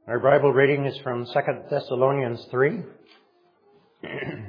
Our Bible reading is from 2 Thessalonians 3. 2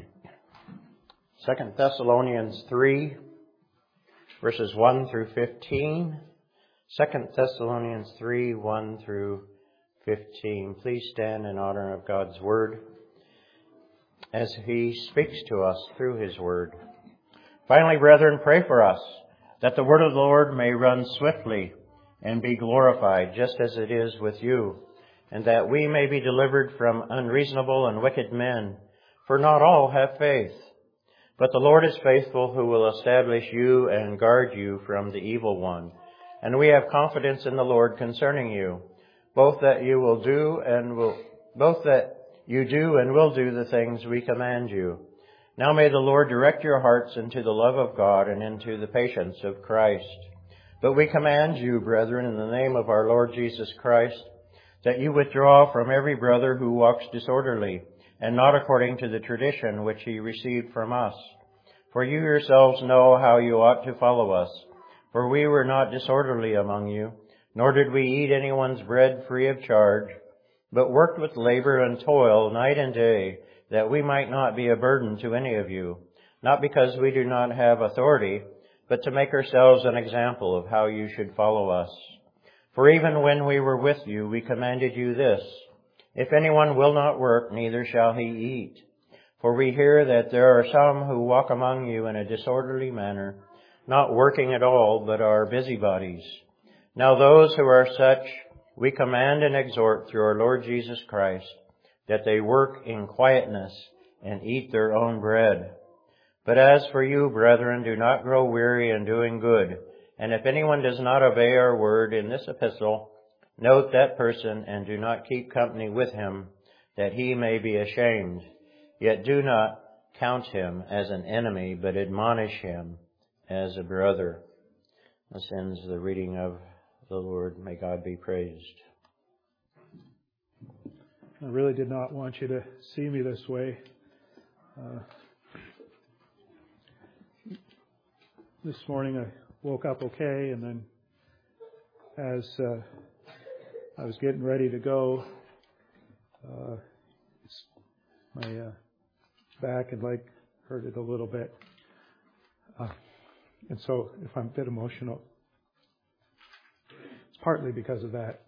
Thessalonians 3, verses 1 through 15. 2 Thessalonians 3, 1 through 15. Please stand in honor of God's Word as He speaks to us through His Word. Finally, brethren, pray for us, that the Word of the Lord may run swiftly and be glorified, just as it is with you, and that we may be delivered from unreasonable and wicked men, for not all have faith. But the Lord is faithful, who will establish you and guard you from the evil one. And we have confidence in the Lord concerning you, both that you do and will do the things we command you. Now may the Lord direct your hearts into the love of God and into the patience of Christ. But we command you, brethren, in the name of our Lord Jesus Christ, that you withdraw from every brother who walks disorderly, and not according to the tradition which he received from us. For you yourselves know how you ought to follow us. For we were not disorderly among you, nor did we eat anyone's bread free of charge, but worked with labor and toil night and day, that we might not be a burden to any of you, not because we do not have authority, but to make ourselves an example of how you should follow us. For even when we were with you, we commanded you this: if anyone will not work, neither shall he eat. For we hear that there are some who walk among you in a disorderly manner, not working at all, but are busybodies. Now those who are such, we command and exhort through our Lord Jesus Christ, that they work in quietness and eat their own bread. But as for you, brethren, do not grow weary in doing good. And if anyone does not obey our word in this epistle, note that person and do not keep company with him, that he may be ashamed. Yet do not count him as an enemy, but admonish him as a brother. This ends the reading of the Lord. May God be praised. I really did not want you to see me this way. This morning I woke up okay, and then as I was getting ready to go, my back and leg hurted a little bit. And so if I'm a bit emotional, it's partly because of that.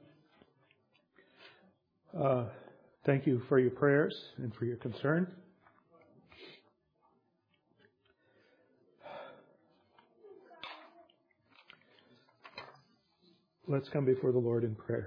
Thank you for your prayers and for your concern. Let's come before the Lord in prayer.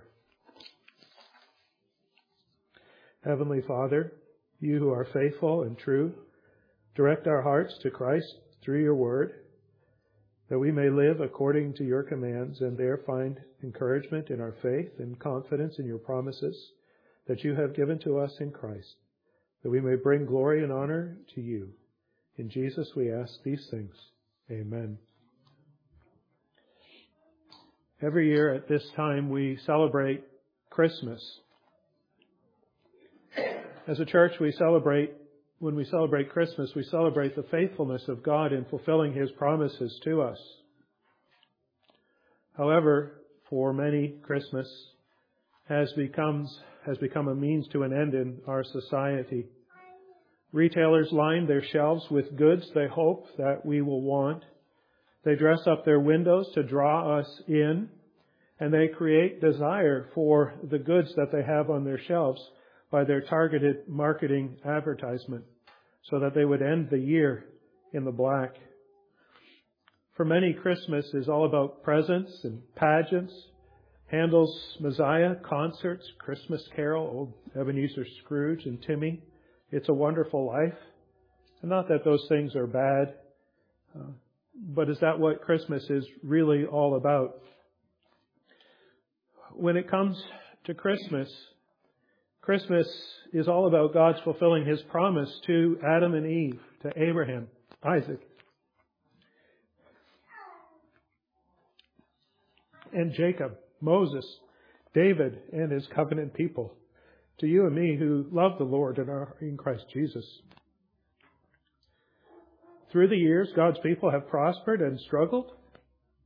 Heavenly Father, you who are faithful and true, direct our hearts to Christ through your word, that we may live according to your commands and there find encouragement in our faith and confidence in your promises that you have given to us in Christ, that we may bring glory and honor to you. In Jesus we ask these things. Amen. Every year at this time we celebrate Christmas. As a church, when we celebrate Christmas, we celebrate the faithfulness of God in fulfilling His promises to us. However, for many, Christmas has become a means to an end in our society. Retailers line their shelves with goods they hope that we will want. They dress up their windows to draw us in, and they create desire for the goods that they have on their shelves by their targeted marketing advertisement, so that they would end the year in the black. For many, Christmas is all about presents and pageants, Handel's Messiah, concerts, Christmas Carol, old Ebenezer Scrooge and Timmy, It's a Wonderful Life. And not that those things are bad, but is that what Christmas is really all about? When it comes to Christmas, Christmas is all about God's fulfilling His promise to Adam and Eve, to Abraham, Isaac, and Jacob, Moses, David, and his covenant people, to you and me who love the Lord and are in Christ Jesus. Through the years, God's people have prospered and struggled.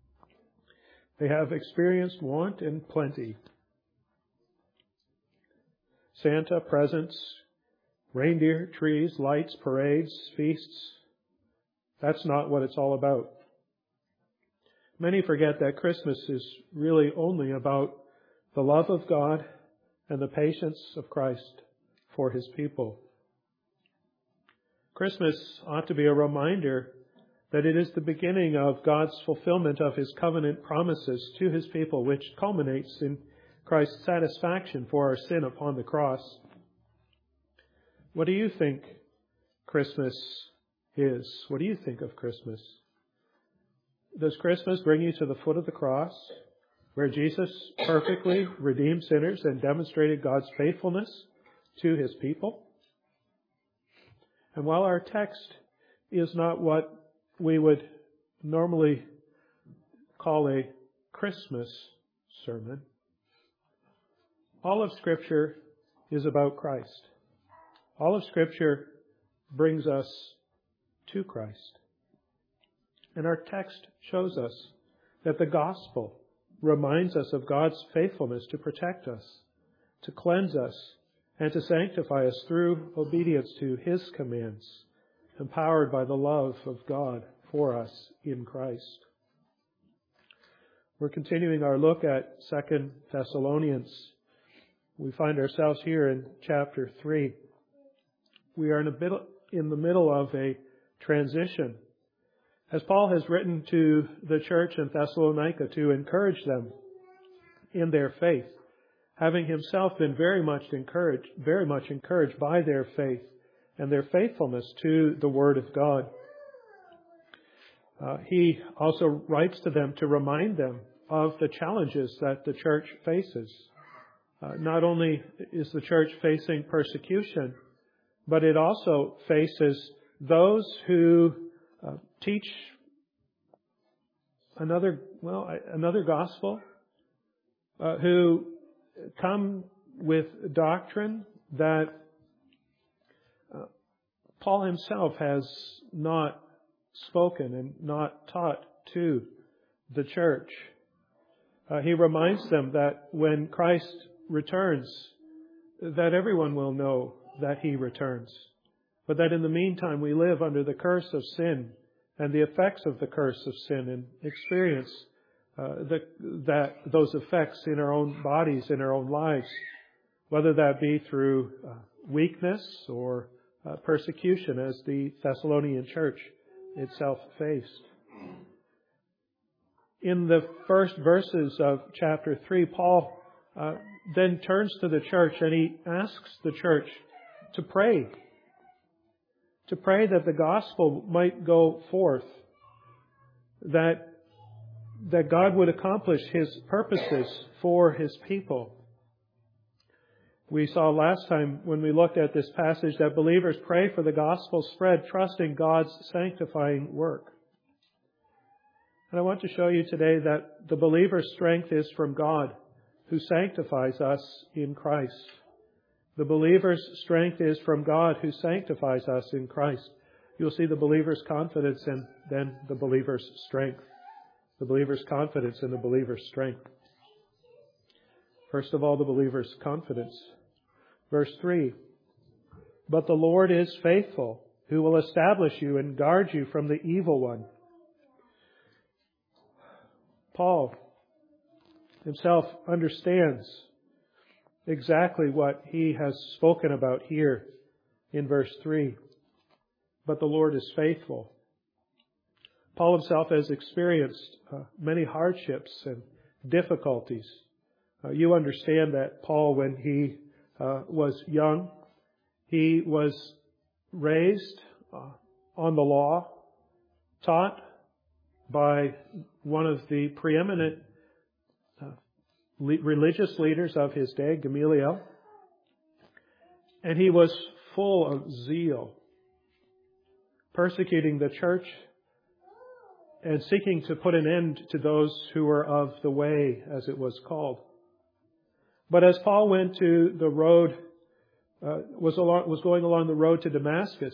They have experienced want and plenty. Santa, presents, reindeer, trees, lights, parades, feasts. That's not what it's all about. Many forget that Christmas is really only about the love of God and the patience of Christ for His people. Christmas ought to be a reminder that it is the beginning of God's fulfillment of His covenant promises to His people, which culminates in Christ's satisfaction for our sin upon the cross. What do you think Christmas is? What do you think of Christmas? Does Christmas bring you to the foot of the cross, where Jesus perfectly redeemed sinners and demonstrated God's faithfulness to His people? And while our text is not what we would normally call a Christmas sermon, all of Scripture is about Christ. All of Scripture brings us to Christ. And our text shows us that the gospel reminds us of God's faithfulness to protect us, to cleanse us, and to sanctify us through obedience to His commands, empowered by the love of God for us in Christ. We're continuing our look at 2 Thessalonians. We find ourselves here in chapter 3. We are in the middle of a transition, as Paul has written to the church in Thessalonica to encourage them in their faith, having himself been very much encouraged by their faith and their faithfulness to the Word of God. He also writes to them to remind them of the challenges that the church faces. Not only is the church facing persecution, but it also faces those who teach another gospel, who come with doctrine that Paul himself has not spoken and not taught to the church. He reminds them that when Christ returns, that everyone will know that He returns, but that in the meantime we live under the curse of sin and the effects of the curse of sin, and experience those effects in our own bodies, in our own lives, whether that be through weakness or persecution, as the Thessalonian church itself faced. In the first verses of chapter 3, Paul then turns to the church and he asks the church to pray that the gospel might go forth, that God would accomplish His purposes for His people. We saw last time when we looked at this passage that believers pray for the gospel spread, trusting God's sanctifying work. And I want to show you today that the believer's strength is from God, who sanctifies us in Christ. The believer's strength is from God, who sanctifies us in Christ. You'll see the believer's confidence and then the believer's strength. The believer's confidence and the believer's strength. First of all, the believer's confidence. Verse 3, "But the Lord is faithful, who will establish you and guard you from the evil one." Paul himself understands exactly what he has spoken about here in verse 3. But the Lord is faithful. Paul himself has experienced many hardships and difficulties. You understand that Paul, when he was young, he was raised on the law, taught by one of the preeminent religious leaders of his day, Gamaliel. And he was full of zeal, persecuting the church and seeking to put an end to those who were of the way, as it was called. But as Paul went to the road, was going along the road to Damascus,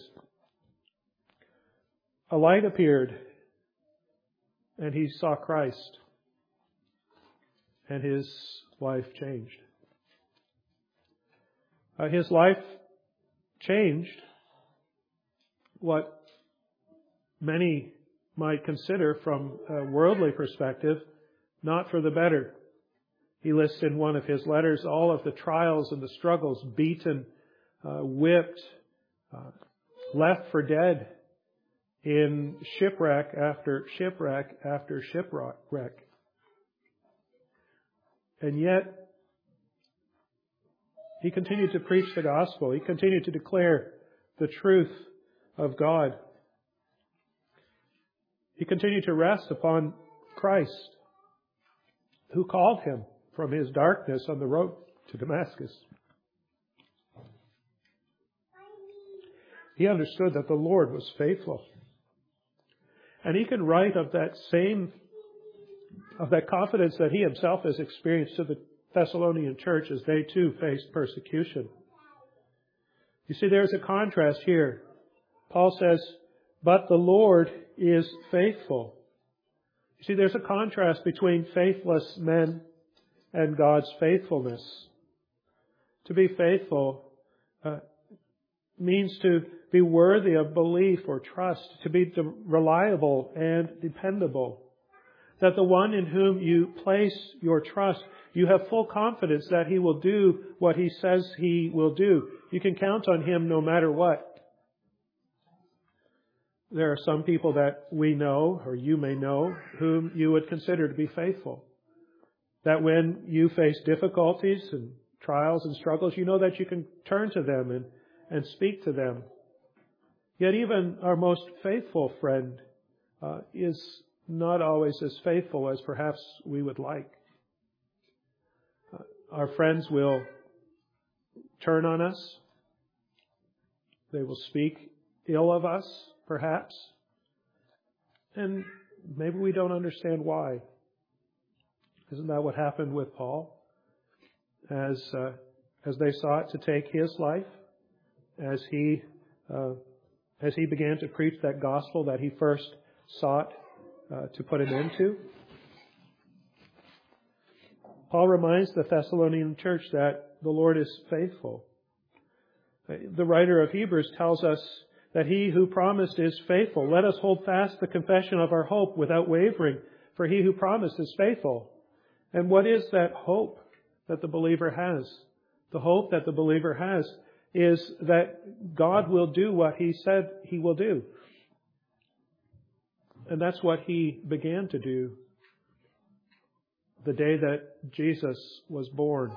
a light appeared and he saw Christ, and his life changed. His life changed, what many might consider from a worldly perspective, not for the better. He lists in one of his letters all of the trials and the struggles, beaten, whipped, left for dead in shipwreck after shipwreck after shipwreck. And yet, he continued to preach the gospel. He continued to declare the truth of God. He continued to rest upon Christ, who called him from his darkness on the road to Damascus. He understood that the Lord was faithful. And he can write of that confidence that he himself has experienced to the Thessalonian church as they too faced persecution. You see, there's a contrast here. Paul says, but the Lord is faithful. You see, there's a contrast between faithless men and God's faithfulness. To be faithful means to be worthy of belief or trust, to be reliable and dependable. That the one in whom you place your trust, you have full confidence that He will do what He says He will do. You can count on Him no matter what. There are some people that we know, or you may know, whom you would consider to be faithful. That when you face difficulties and trials and struggles, you know that you can turn to them and speak to them. Yet even our most faithful friend is not always as faithful as perhaps we would like. Our friends will turn on us. They will speak ill of us, perhaps. And maybe we don't understand why. Isn't that what happened with Paul? As they sought to take his life, as he began to preach that gospel that he first sought to put an end to. Paul reminds the Thessalonian church that the Lord is faithful. The writer of Hebrews tells us that He who promised is faithful. Let us hold fast the confession of our hope without wavering, for He who promised is faithful. And what is that hope that the believer has? The hope that the believer has is that God will do what He said He will do. And that's what He began to do the day that Jesus was born.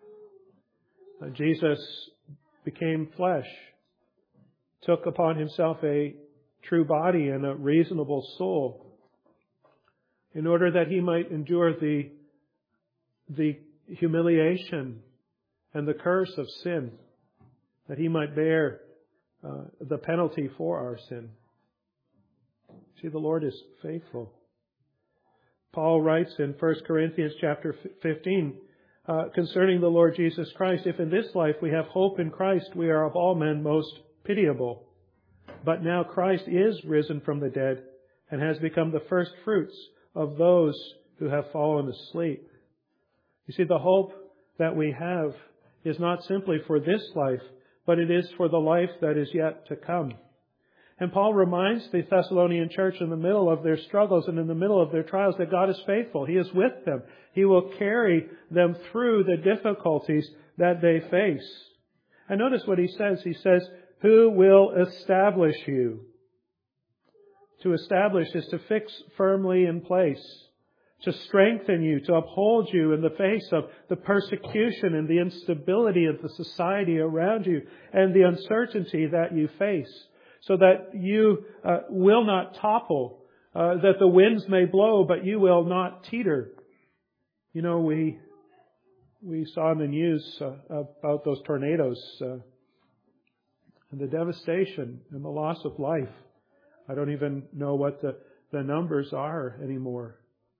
Jesus became flesh, took upon Himself a true body and a reasonable soul in order that He might endure the humiliation and the curse of sin, that He might bear the penalty for our sin. See, the Lord is faithful. Paul writes in 1 Corinthians chapter 15 concerning the Lord Jesus Christ, if in this life we have hope in Christ, we are of all men most pitiable. But now Christ is risen from the dead and has become the first fruits of those who have fallen asleep. You see, the hope that we have is not simply for this life, but it is for the life that is yet to come. And Paul reminds the Thessalonian church in the middle of their struggles and in the middle of their trials that God is faithful. He is with them. He will carry them through the difficulties that they face. And notice what he says. He says, who will establish you? To establish is to fix firmly in place, to strengthen you, to uphold you in the face of the persecution and the instability of the society around you and the uncertainty that you face, so that you will not topple, that the winds may blow, but you will not teeter. You know, we saw in the news about those tornadoes and the devastation and the loss of life. I don't even know what the numbers are anymore.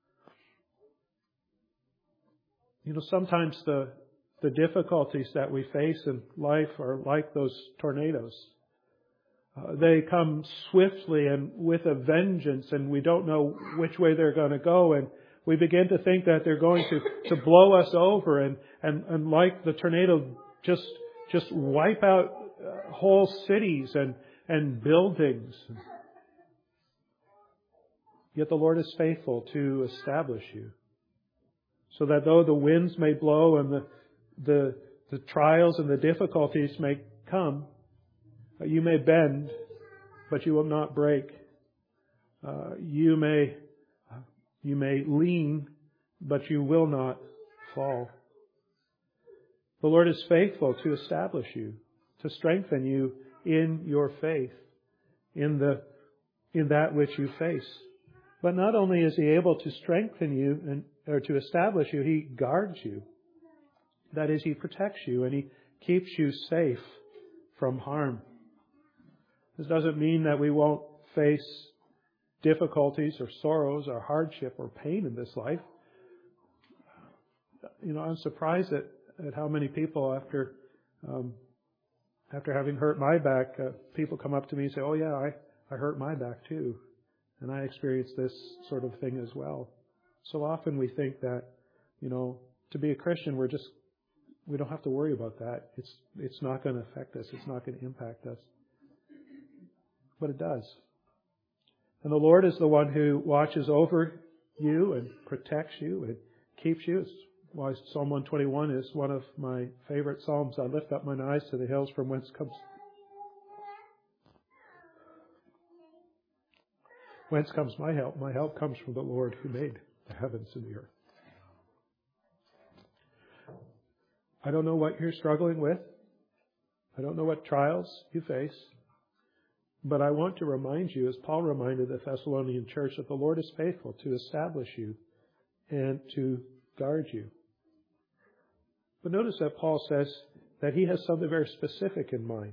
You know, sometimes the difficulties that we face in life are like those tornadoes. They come swiftly and with a vengeance, and we don't know which way they're going to go, and we begin to think that they're going to blow us over, and like the tornado just just wipe out whole cities and buildings. Yet the Lord is faithful to establish you, so that though the winds may blow and the trials and the difficulties may come, you may bend, but you will not break. You may lean, but you will not fall. The Lord is faithful to establish you, to strengthen you in your faith, in that which you face. But not only is He able to strengthen you or to establish you, He guards you. That is, He protects you and He keeps you safe from harm. This doesn't mean that we won't face difficulties or sorrows or hardship or pain in this life. I'm surprised at how many people after having hurt my back, people come up to me and say, "Oh yeah, I hurt my back too. And I experienced this sort of thing as well." So often we think that, to be a Christian, we don't have to worry about that. It's not going to affect us. It's not going to impact us. But it does. And the Lord is the one who watches over you and protects you and keeps you. It's why Psalm 121 is one of my favorite psalms. I lift up mine eyes to the hills from whence comes my help? My help comes from the Lord who made the heavens and the earth. I don't know what you're struggling with. I don't know what trials you face. But I want to remind you, as Paul reminded the Thessalonian church, that the Lord is faithful to establish you and to guard you. But notice that Paul says that he has something very specific in mind.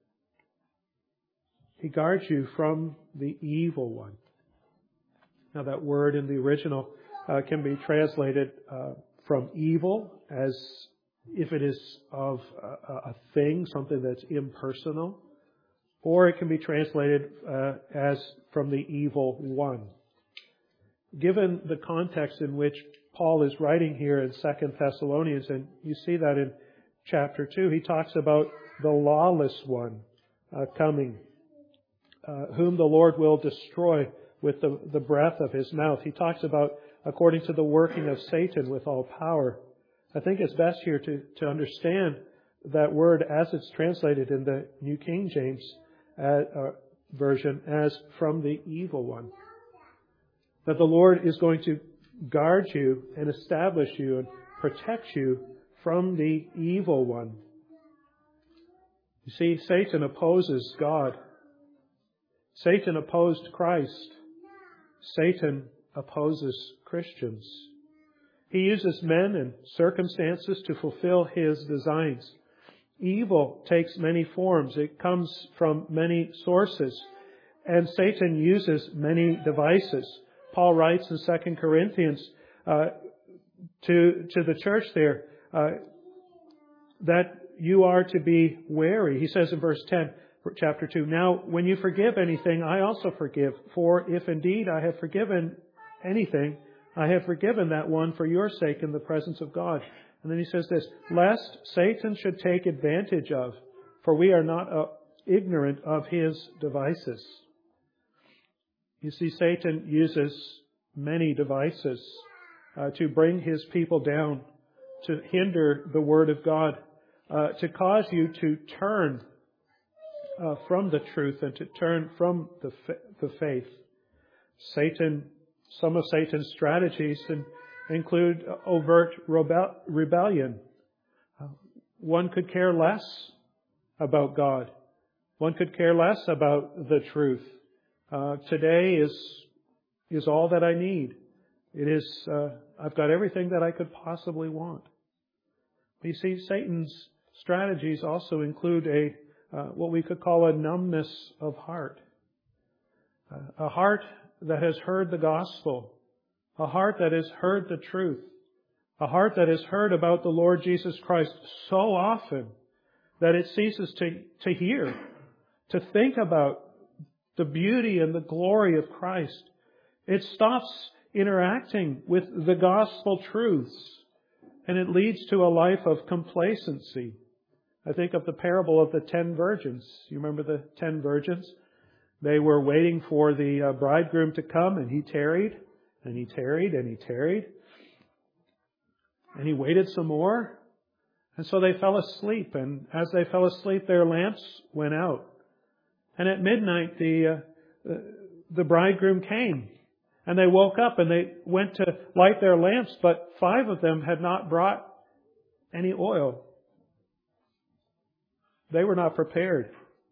He guards you from the evil one. Now that word in the original can be translated from evil as if it is of a thing, something that's impersonal. Or it can be translated as from the evil one. Given the context in which Paul is writing here in 2 Thessalonians, and you see that in chapter 2, he talks about the lawless one coming, whom the Lord will destroy with the breath of His mouth. He talks about according to the working of Satan with all power. I think it's best here to understand that word as it's translated in the New King James version as from the evil one. That the Lord is going to guard you and establish you and protect you from the evil one. You see, Satan opposes God. Satan opposed Christ. Satan opposes Christians. He uses men and circumstances to fulfill his designs. Evil takes many forms. It comes from many sources. And Satan uses many devices. Paul writes in 2 Corinthians to the church there that you are to be wary. He says in verse 10, chapter 2, "Now when you forgive anything, I also forgive. For if indeed I have forgiven anything, I have forgiven that one for your sake in the presence of God." And then he says this, "Lest Satan should take advantage of, for we are not ignorant of his devices." You see, Satan uses many devices to bring his people down, to hinder the Word of God, to cause you to turn from the truth and to turn from the faith. Some of Satan's strategies include overt rebellion. One could care less about God. One could care less about the truth. Today is all that I need. It is, I've got everything that I could possibly want. But you see, Satan's strategies also include what we could call a numbness of heart. A heart that has heard the gospel. A heart that has heard the truth. A heart that has heard about the Lord Jesus Christ so often that it ceases to hear, to think about the beauty and the glory of Christ. It stops interacting with the gospel truths, and it leads to a life of complacency, I think of the parable of the 10 virgins. You remember the 10 virgins? They were waiting for the bridegroom to come, and he tarried, and he tarried, and he tarried. And he waited some more. And so they fell asleep. And as they fell asleep, their lamps went out. And at midnight, the bridegroom came. And they woke up and they went to light their lamps, but 5 of them had not brought any oil. They were not prepared.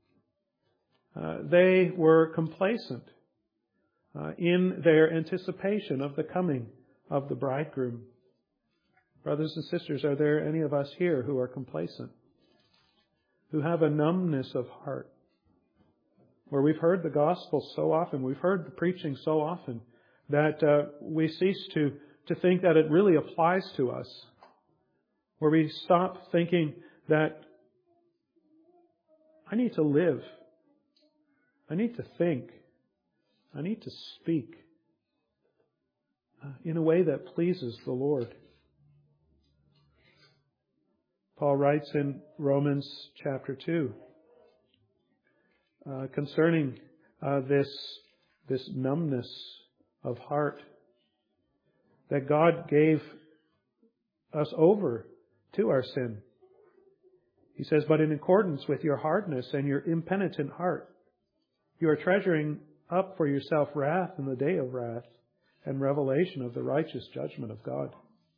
They were complacent in their anticipation of the coming of the bridegroom. Brothers and sisters, are there any of us here who are complacent? Who have a numbness of heart? Where we've heard the gospel so often, we've heard the preaching so often, that we cease to think that it really applies to us. Where we stop thinking that I need to live. I need to think. I need to speak in a way that pleases the Lord. Paul writes in Romans chapter 2 concerning this numbness of heart, that God gave us over to our sin. He says, but in accordance with your hardness and your impenitent heart, you are treasuring up for yourself wrath in the day of wrath and revelation of the righteous judgment of God.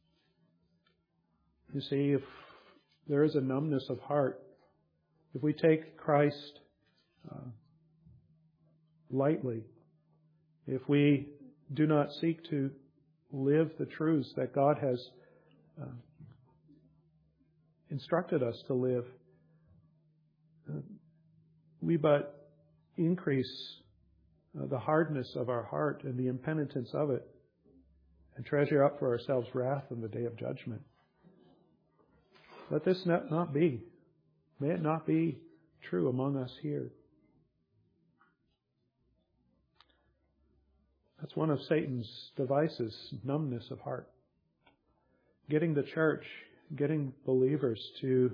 You see, if there is a numbness of heart, if we take Christ lightly, if we do not seek to live the truths that God has instructed us to live, we but increase the hardness of our heart and the impenitence of it, and treasure up for ourselves wrath in the day of judgment. Let this not be. May it not be true among us here. That's one of Satan's devices, numbness of heart. Getting the church, getting believers to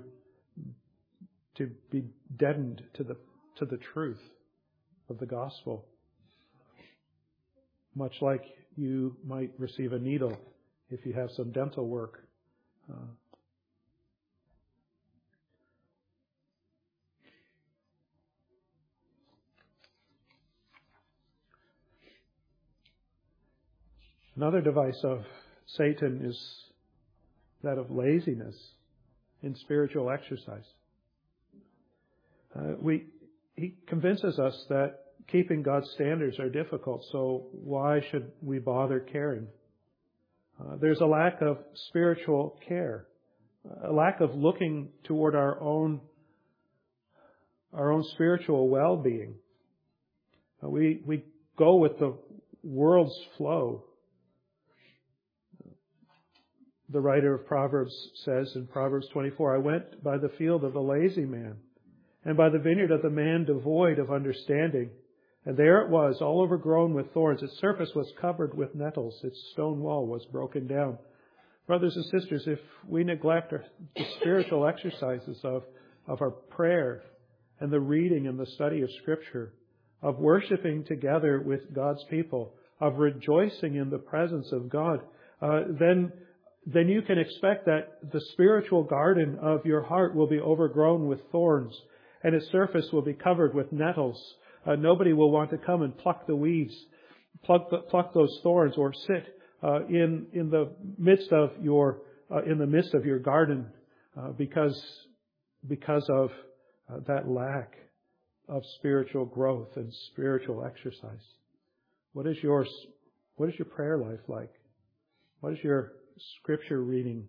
be deadened to the truth of the gospel. Much like you might receive a needle if you have some dental work. Another device of Satan is that of laziness in spiritual exercise. He convinces us that keeping God's standards are difficult, so why should we bother caring? There's a lack of spiritual care, a lack of looking toward our own spiritual well-being. We go with the world's flow. The writer of Proverbs says in Proverbs 24, I went by the field of the lazy man, and by the vineyard of the man devoid of understanding. And there it was, all overgrown with thorns. Its surface was covered with nettles. Its stone wall was broken down. Brothers and sisters, if we neglect the spiritual exercises of our prayer and the reading and the study of Scripture, of worshiping together with God's people, of rejoicing in the presence of God, then you can expect that the spiritual garden of your heart will be overgrown with thorns, and its surface will be covered with nettles. Nobody will want to come and pluck the weeds, pluck those thorns, or sit in the midst of your garden because of that lack of spiritual growth and spiritual exercise. What is your prayer life like? What is your Scripture reading?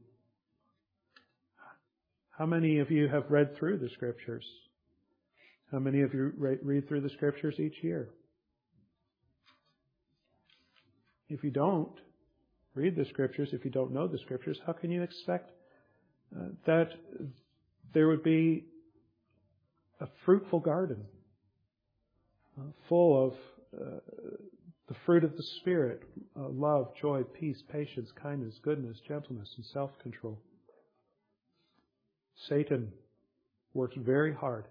How many of you have read through the Scriptures? How many of you read through the Scriptures each year? If you don't read the Scriptures, if you don't know the Scriptures, how can you expect that there would be a fruitful garden full of the fruit of the Spirit, love, joy, peace, patience, kindness, goodness, gentleness, and self-control? Satan works very hard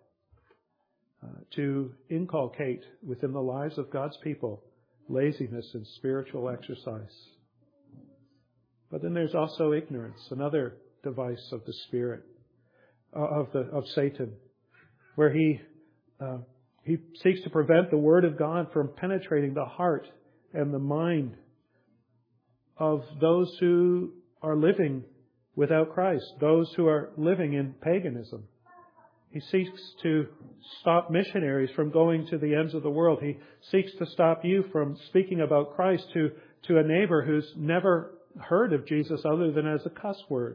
to inculcate within the lives of God's people laziness and spiritual exercise. But then there's also ignorance, another device of the spirit, of Satan, where he seeks to prevent the Word of God from penetrating the heart and the mind of those who are living without Christ, those who are living in paganism. He seeks to stop missionaries from going to the ends of the world. He seeks to stop you from speaking about Christ to a neighbor who's never heard of Jesus other than as a cuss word,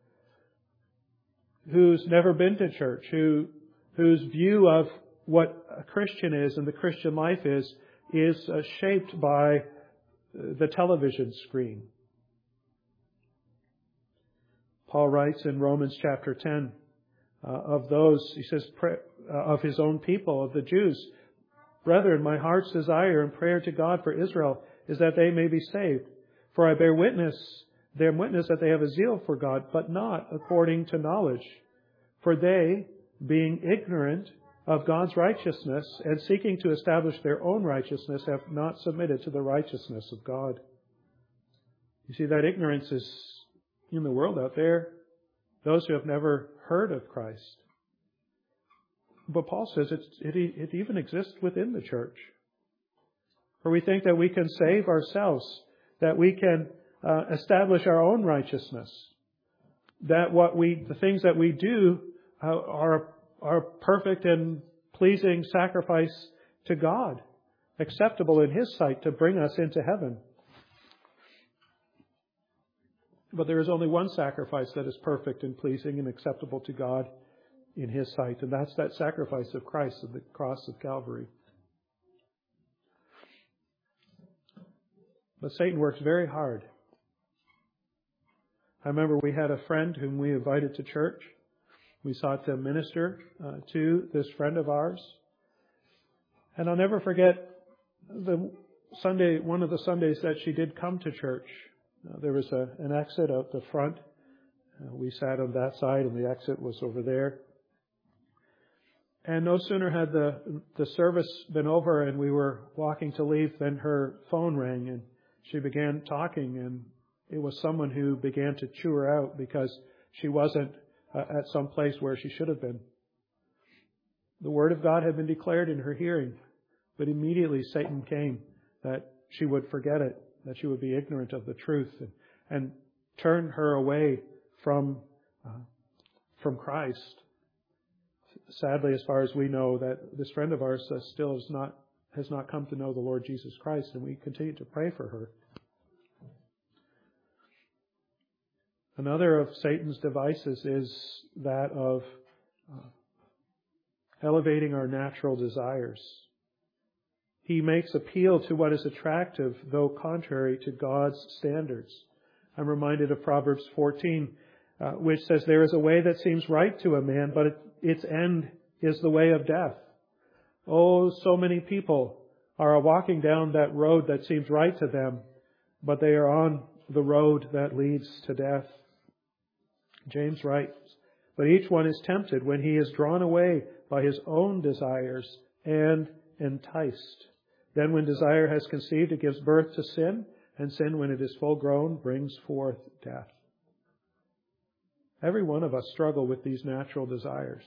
who's never been to church, whose view of what a Christian is and the Christian life is shaped by the television screen. Paul writes in Romans chapter 10 of those, he says, of his own people, of the Jews, "Brethren, my heart's desire and prayer to God for Israel is that they may be saved. For I bear witness that they have a zeal for God, but not according to knowledge. For they, being ignorant of God's righteousness and seeking to establish their own righteousness, have not submitted to the righteousness of God." You see, that ignorance is in the world out there, those who have never heard of Christ. But Paul says it even exists within the church. For we think that we can save ourselves, that we can establish our own righteousness, that the things that we do are perfect and pleasing sacrifice to God, acceptable in His sight to bring us into heaven. But there is only one sacrifice that is perfect and pleasing and acceptable to God in His sight, and that's that sacrifice of Christ at the cross of Calvary. But Satan works very hard. I remember we had a friend whom we invited to church. We sought to minister to this friend of ours. And I'll never forget one of the Sundays that she did come to church. There was an exit out the front. We sat on that side and the exit was over there. And no sooner had the service been over and we were walking to leave than her phone rang and she began talking, and it was someone who began to chew her out because she wasn't at some place where she should have been. The Word of God had been declared in her hearing, but immediately Satan came that she would forget it, that she would be ignorant of the truth and turn her away from Christ. Sadly, as far as we know, that this friend of ours still has not come to know the Lord Jesus Christ, and we continue to pray for her. Another of Satan's devices is that of elevating our natural desires. He makes appeal to what is attractive, though contrary to God's standards. I'm reminded of Proverbs 14, which says, "There is a way that seems right to a man, but its end is the way of death." Oh, so many people are walking down that road that seems right to them, but they are on the road that leads to death. James writes, "But each one is tempted when he is drawn away by his own desires and enticed. Then when desire has conceived, it gives birth to sin, and sin, when it is full grown, brings forth death." Every one of us struggle with these natural desires.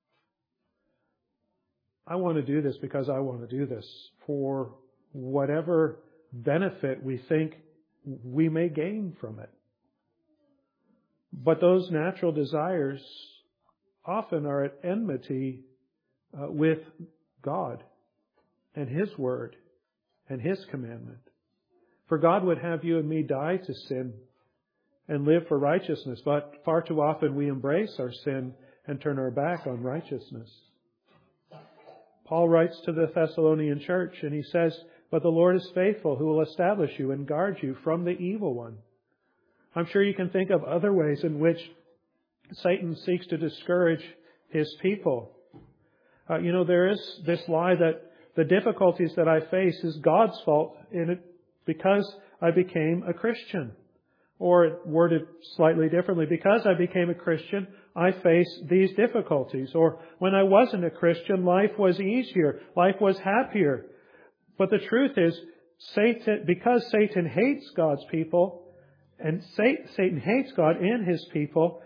I want to do this because I want to do this for whatever benefit we think we may gain from it. But those natural desires often are at enmity with God and His Word and His commandment. For God would have you and me die to sin and live for righteousness, but far too often we embrace our sin and turn our back on righteousness. Paul writes to the Thessalonian church and he says, "But the Lord is faithful, who will establish you and guard you from the evil one." I'm sure you can think of other ways in which Satan seeks to discourage his people. There is this lie that the difficulties that I face is God's fault in it because I became a Christian. Or worded slightly differently, because I became a Christian, I face these difficulties. Or when I wasn't a Christian, life was easier, life was happier. But the truth is, because Satan hates God's people, and Satan hates God and His people,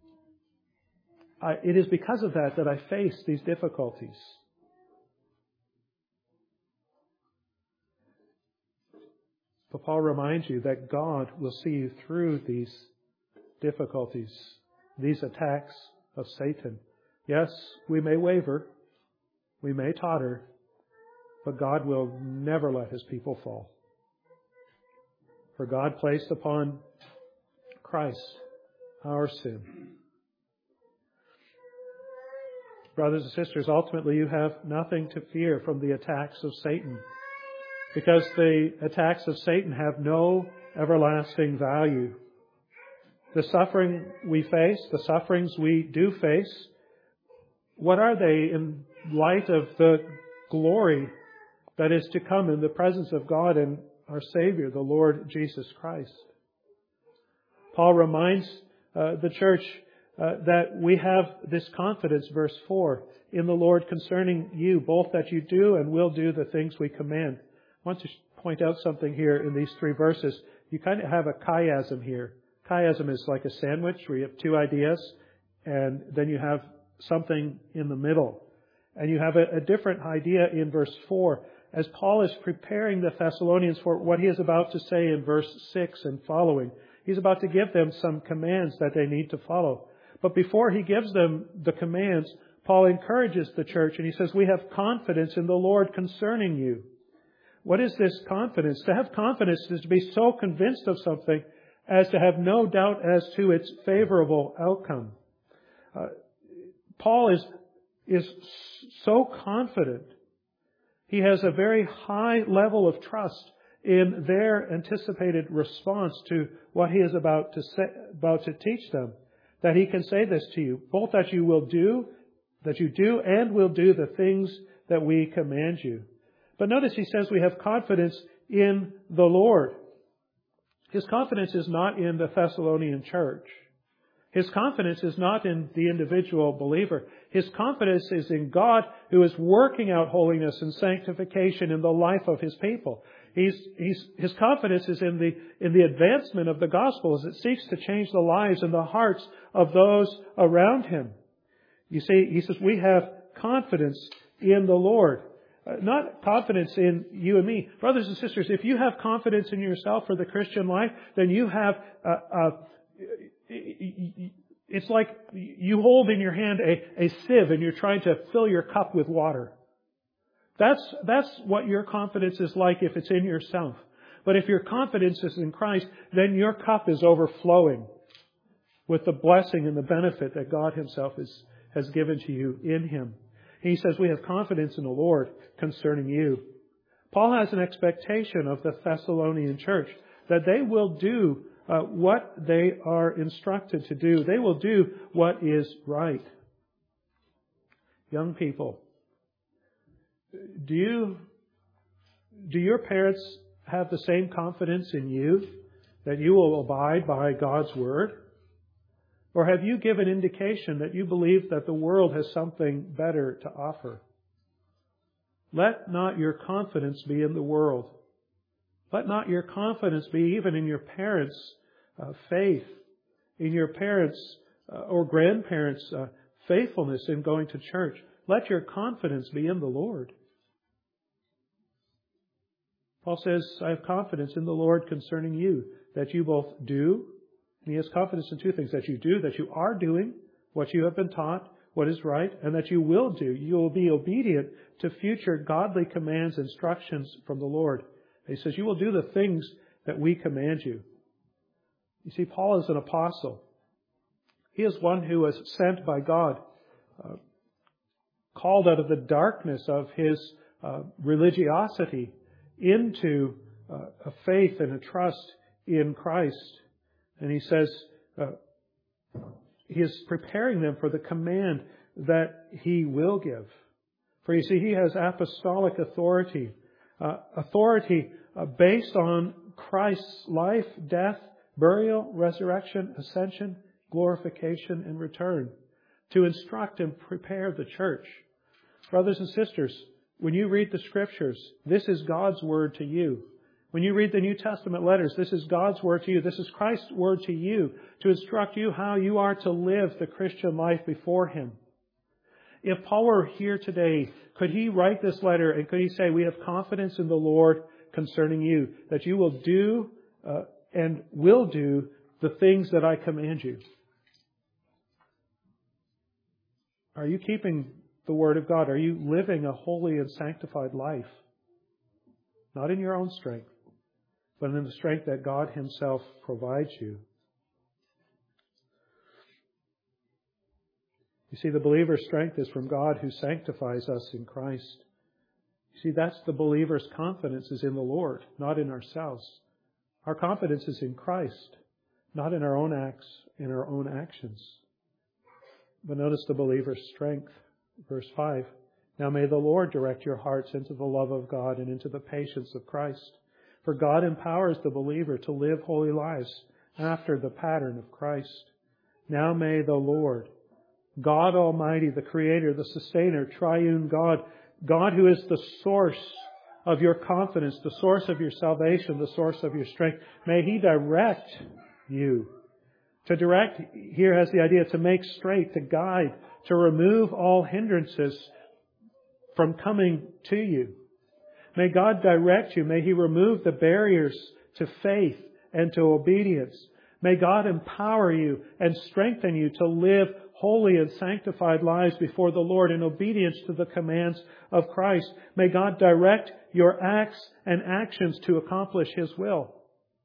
it is because of that I face these difficulties. But Paul reminds you that God will see you through these difficulties, these attacks of Satan. Yes, we may waver, we may totter, but God will never let His people fall. For God placed upon Christ our sin. Brothers and sisters, ultimately you have nothing to fear from the attacks of Satan, because the attacks of Satan have no everlasting value. The suffering we face, the sufferings we do face, what are they in light of the glory that is to come in the presence of God and our Savior, the Lord Jesus Christ? Paul reminds the church that we have this confidence, verse 4, in the Lord concerning you, both that you do and will do the things we command. I want to point out something here in these 3 verses. You kind of have a chiasm here. Chiasm is like a sandwich where you have 2 ideas and then you have something in the middle. And you have a different idea in verse 4 as Paul is preparing the Thessalonians for what he is about to say in verse 6 and following. He's about to give them some commands that they need to follow. But before he gives them the commands, Paul encourages the church and he says, we have confidence in the Lord concerning you. What is this confidence? To have confidence is to be so convinced of something as to have no doubt as to its favorable outcome. Paul is so confident. He has a very high level of trust in their anticipated response to what he is about to teach them, that he can say this to you, both that you do and will do the things that we command you. But notice he says we have confidence in the Lord. His confidence is not in the Thessalonian church. His confidence is not in the individual believer. His confidence is in God, who is working out holiness and sanctification in the life of His people. His confidence is in the advancement of the gospel as it seeks to change the lives and the hearts of those around him. You see, he says we have confidence in the Lord. Not confidence in you and me. Brothers and sisters, if you have confidence in yourself for the Christian life, then you have it's like you hold in your hand a sieve and you're trying to fill your cup with water. That's what your confidence is like if it's in yourself. But if your confidence is in Christ, then your cup is overflowing with the blessing and the benefit that God Himself has given to you in Him. He says we have confidence in the Lord concerning you. Paul has an expectation of the Thessalonian church that they will do what they are instructed to do. They will do what is right. Young people, do your parents have the same confidence in you that you will abide by God's Word? Or have you given indication that you believe that the world has something better to offer? Let not your confidence be in the world. Let not your confidence be even in your parents' faith, in your parents' or grandparents' faithfulness in going to church. Let your confidence be in the Lord. Paul says, I have confidence in the Lord concerning you, that you both do. And he has confidence in 2 things, that you do, that you are doing what you have been taught, what is right, and that you will do. You will be obedient to future godly commands, instructions from the Lord. And he says, you will do the things that we command you. You see, Paul is an apostle. He is one who was sent by God, called out of the darkness of his religiosity into a faith and a trust in Christ. And he says he is preparing them for the command that he will give. For you see, he has apostolic authority, authority based on Christ's life, death, burial, resurrection, ascension, glorification, and return, to instruct and prepare the church. Brothers and sisters, when you read the Scriptures, this is God's Word to you. When you read the New Testament letters, this is God's Word to you. This is Christ's Word to you, to instruct you how you are to live the Christian life before Him. If Paul were here today, could he write this letter and could he say, we have confidence in the Lord concerning you, that you will do and will do the things that I command you? Are you keeping the Word of God? Are you living a holy and sanctified life? Not in your own strength, but in the strength that God Himself provides you. You see, the believer's strength is from God who sanctifies us in Christ. You see, that's the believer's confidence is in the Lord, not in ourselves. Our confidence is in Christ, not in our own acts, in our own actions. But notice the believer's strength. Verse 5. Now may the Lord direct your hearts into the love of God and into the patience of Christ. For God empowers the believer to live holy lives after the pattern of Christ. Now may the Lord, God Almighty, the Creator, the Sustainer, Triune God, God who is the source of your confidence, the source of your salvation, the source of your strength, may He direct you. To direct here has the idea to make straight, to guide, to remove all hindrances from coming to you. May God direct you. May He remove the barriers to faith and to obedience. May God empower you and strengthen you to live holy and sanctified lives before the Lord in obedience to the commands of Christ. May God direct your acts and actions to accomplish His will.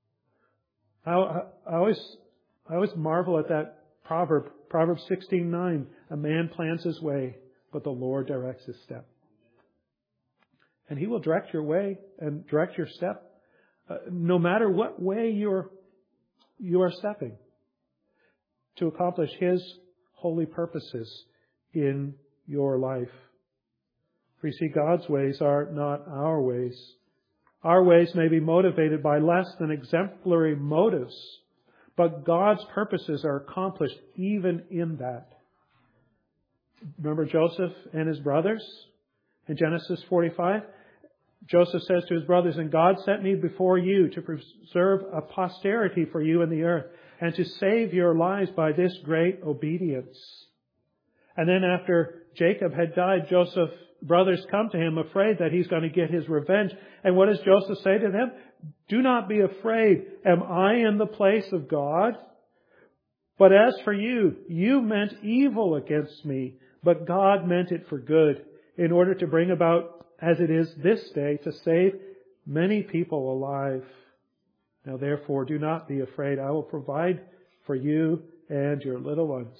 I always marvel at that proverb, Proverbs 16:9. A man plans his way, but the Lord directs his step. And He will direct your way and direct your step, no matter what way you are stepping, to accomplish His holy purposes in your life. For you see, God's ways are not our ways. Our ways may be motivated by less than exemplary motives, but God's purposes are accomplished even in that. Remember Joseph and his brothers in Genesis 45? Joseph says to his brothers, and God sent me before you to preserve a posterity for you in the earth and to save your lives by this great obedience. And then after Jacob had died, Joseph's brothers come to him afraid that he's going to get his revenge. And what does Joseph say to them? Do not be afraid. Am I in the place of God? But as for you, you meant evil against me, but God meant it for good, in order to bring about, as it is this day, to save many people alive. Now therefore, do not be afraid. I will provide for you and your little ones.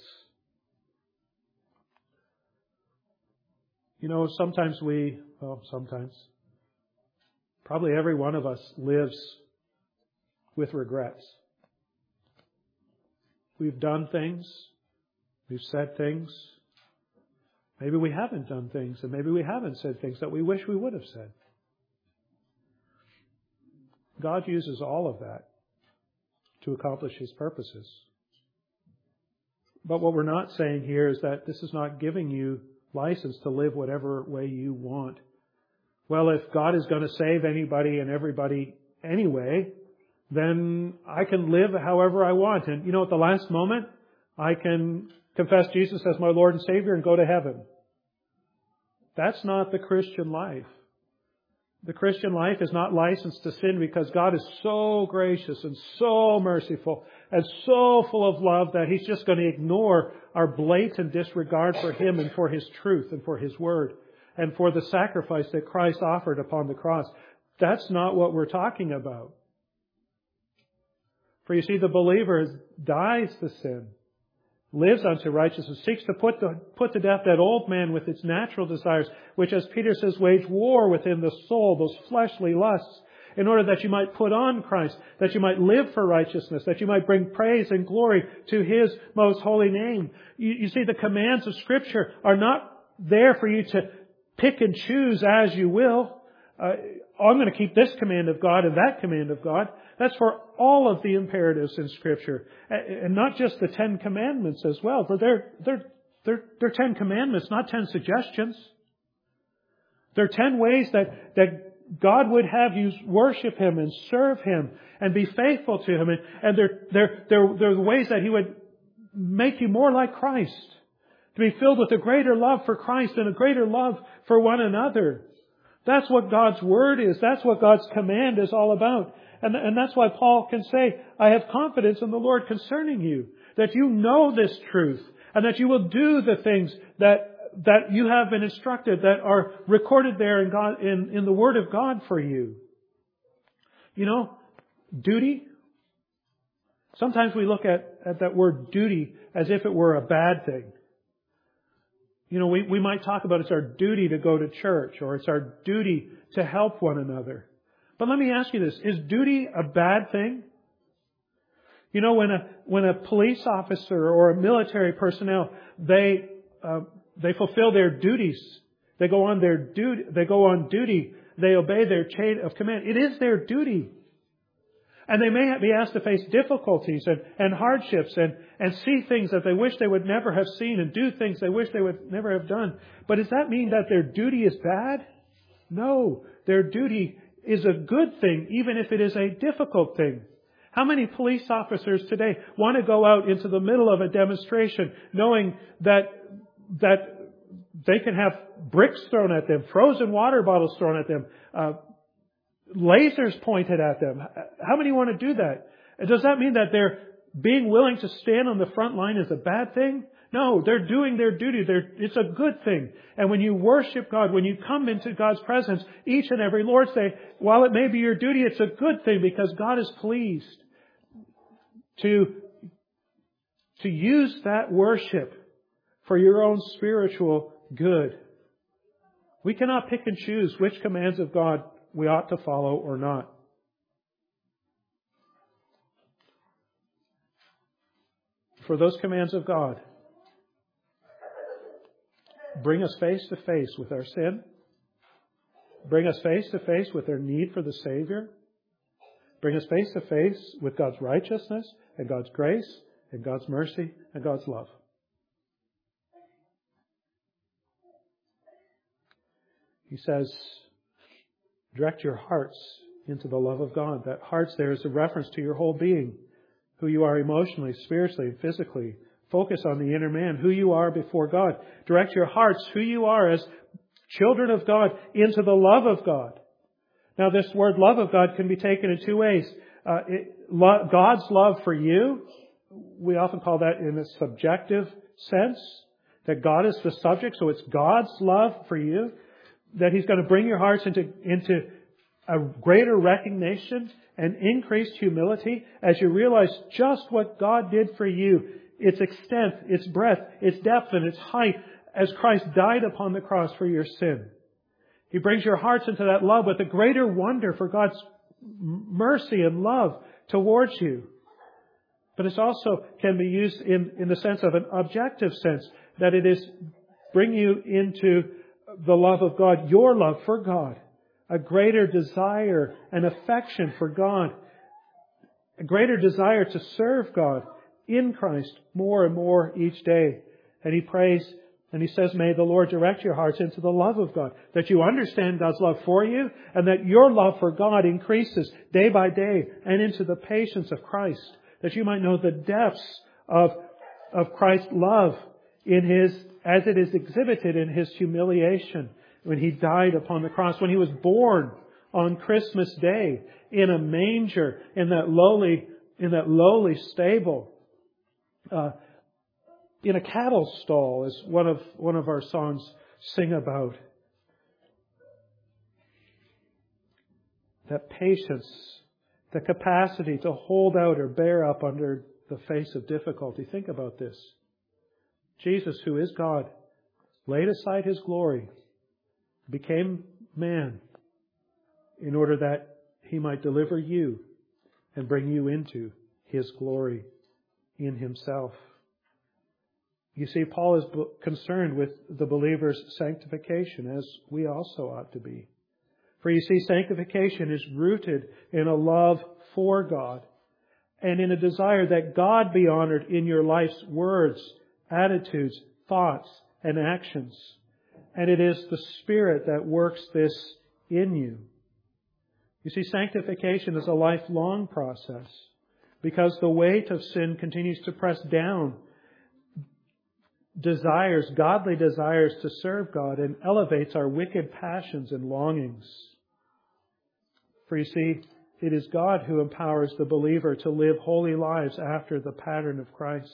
You know, probably every one of us lives with regrets. We've done things. We've said things. Maybe we haven't done things, and maybe we haven't said things that we wish we would have said. God uses all of that to accomplish His purposes. But what we're not saying here is that this is not giving you license to live whatever way you want. Well, if God is going to save anybody and everybody anyway, then I can live however I want. And you know, at the last moment, I can confess Jesus as my Lord and Savior and go to heaven. That's not the Christian life. The Christian life is not licensed to sin because God is so gracious and so merciful and so full of love that He's just going to ignore our blatant disregard for Him and for His truth and for His Word and for the sacrifice that Christ offered upon the cross. That's not what we're talking about. For you see, the believer dies to sin, lives unto righteousness, seeks to put to death that old man with its natural desires, which, as Peter says, wage war within the soul, those fleshly lusts, in order that you might put on Christ, that you might live for righteousness, that you might bring praise and glory to His most holy name. You see, the commands of Scripture are not there for you to pick and choose as you will. I'm going to keep this command of God and that command of God. That's for all of the imperatives in Scripture. And not just the 10 Commandments as well. For they're 10 Commandments, not 10 suggestions. They're 10 ways that God would have you worship Him and serve Him and be faithful to Him. And they're the ways that He would make you more like Christ. To be filled with a greater love for Christ and a greater love for one another. That's what God's Word is. That's what God's command is all about. And that's why Paul can say, I have confidence in the Lord concerning you. That you know this truth. And that you will do the things that you have been instructed, that are recorded there in the Word of God for you. You know, duty. Sometimes we look at that word duty as if it were a bad thing. You know, we might talk about it's our duty to go to church, or it's our duty to help one another. But let me ask you this. Is duty a bad thing? You know, when a police officer or a military personnel, they fulfill their duties. They go on duty. They obey their chain of command. It is their duty. And they may be asked to face difficulties and hardships and see things that they wish they would never have seen and do things they wish they would never have done. But does that mean that their duty is bad? No. Their duty is a good thing, even if it is a difficult thing. How many police officers today want to go out into the middle of a demonstration knowing that they can have bricks thrown at them, frozen water bottles thrown at them, lasers pointed at them? How many want to do that? Does that mean that they're being willing to stand on the front line is a bad thing? No, they're doing their duty. It's a good thing. And when you worship God, when you come into God's presence, each and every Lord's Day, while it may be your duty, it's a good thing because God is pleased to use that worship for your own spiritual good. We cannot pick and choose which commands of God we ought to follow or not. For those commands of God bring us face to face with our sin, bring us face to face with our need for the Savior, bring us face to face with God's righteousness and God's grace and God's mercy and God's love. He says, direct your hearts into the love of God. That hearts there is a reference to your whole being, who you are emotionally, spiritually, and physically. Focus on the inner man, who you are before God. Direct your hearts, who you are as children of God, into the love of God. Now, this word love of God can be taken in two ways. God's love for you, we often call that in a subjective sense, that God is the subject, so it's God's love for you. That He's going to bring your hearts into a greater recognition and increased humility as you realize just what God did for you, its extent, its breadth, its depth, and its height, as Christ died upon the cross for your sin. He brings your hearts into that love with a greater wonder for God's mercy and love towards you. But it also can be used in the sense of an objective sense, that it is bring you into the love of God, your love for God, a greater desire and affection for God, a greater desire to serve God in Christ more and more each day. And he prays and he says, may the Lord direct your hearts into the love of God, that you understand God's love for you and that your love for God increases day by day and into the patience of Christ, that you might know the depths of Christ's love as it is exhibited in His humiliation when He died upon the cross, when He was born on Christmas Day in a manger, in that lowly stable, in a cattle stall, as one of our songs sing about. That patience, the capacity to hold out or bear up under the face of difficulty. Think about this. Jesus, who is God, laid aside His glory, became man in order that He might deliver you and bring you into His glory in Himself. You see, Paul is concerned with the believer's sanctification, as we also ought to be. For you see, sanctification is rooted in a love for God and in a desire that God be honored in your life's words, attitudes, thoughts, and actions. And it is the Spirit that works this in you. You see, sanctification is a lifelong process because the weight of sin continues to press down desires, godly desires to serve God, and elevates our wicked passions and longings. For you see, it is God who empowers the believer to live holy lives after the pattern of Christ.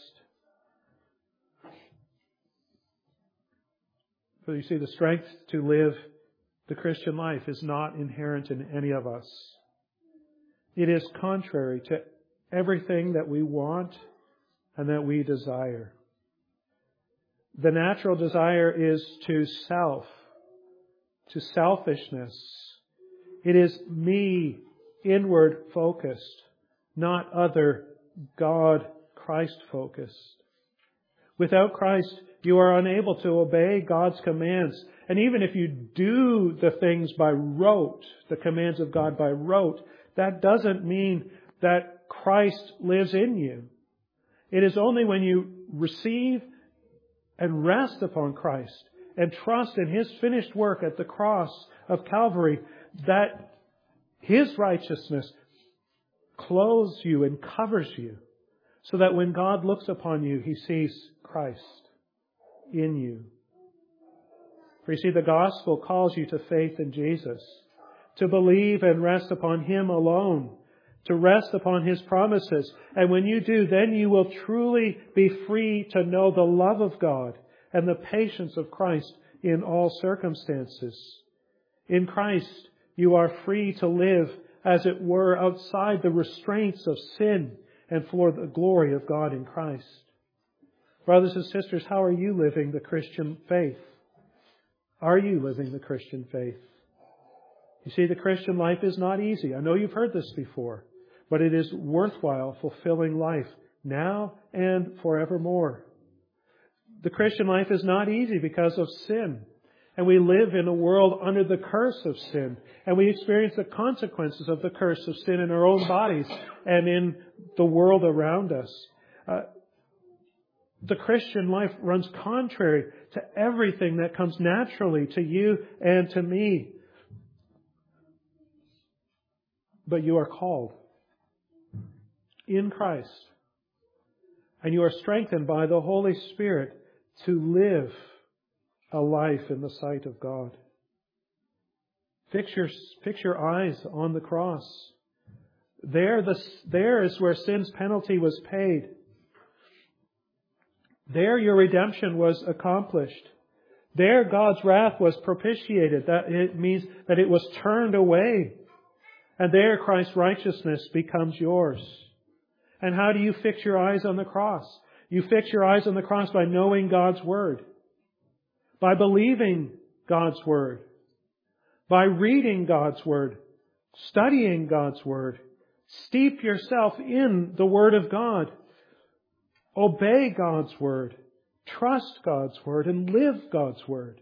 For you see, the strength to live the Christian life is not inherent in any of us. It is contrary to everything that we want and that we desire. The natural desire is to self, to selfishness. It is me, inward focused, not other, God, Christ focused. Without Christ, you are unable to obey God's commands. And even if you do the things by rote, the commands of God by rote, that doesn't mean that Christ lives in you. It is only when you receive and rest upon Christ and trust in His finished work at the cross of Calvary that His righteousness clothes you and covers you, so that when God looks upon you, He sees Christ in you. For you see, the gospel calls you to faith in Jesus, to believe and rest upon Him alone, to rest upon His promises. And when you do, then you will truly be free to know the love of God and the patience of Christ in all circumstances. In Christ, you are free to live, as it were, outside the restraints of sin and for the glory of God in Christ. Brothers and sisters, how are you living the Christian faith? Are you living the Christian faith? You see, the Christian life is not easy. I know you've heard this before, but it is worthwhile, fulfilling life now and forevermore. The Christian life is not easy because of sin. And we live in a world under the curse of sin. And we experience the consequences of the curse of sin in our own bodies and in the world around us. The Christian life runs contrary to everything that comes naturally to you and to me. But you are called in Christ. And you are strengthened by the Holy Spirit to live a life in the sight of God. Fix your eyes on the cross. There is where sin's penalty was paid. There your redemption was accomplished. There God's wrath was propitiated. That it means that it was turned away. And there Christ's righteousness becomes yours. And how do you fix your eyes on the cross? You fix your eyes on the cross by knowing God's Word, by believing God's Word, by reading God's Word, studying God's Word. Steep yourself in the Word of God. Obey God's Word. Trust God's Word and live God's Word.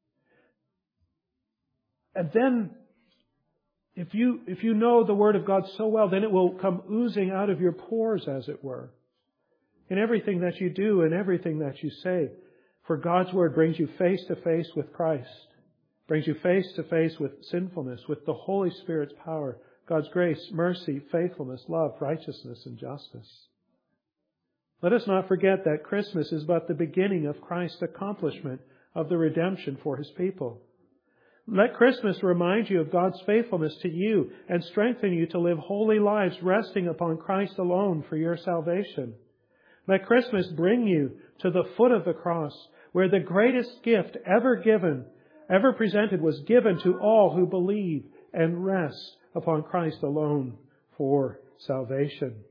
And then, if you know the Word of God so well, then it will come oozing out of your pores, as it were, in everything that you do and everything that you say. For God's Word brings you face to face with Christ, brings you face to face with sinfulness, with the Holy Spirit's power, God's grace, mercy, faithfulness, love, righteousness, and justice. Let us not forget that Christmas is but the beginning of Christ's accomplishment of the redemption for His people. Let Christmas remind you of God's faithfulness to you and strengthen you to live holy lives resting upon Christ alone for your salvation. Let Christmas bring you to the foot of the cross, where the greatest gift ever given, ever presented, was given to all who believe and rest upon Christ alone for salvation.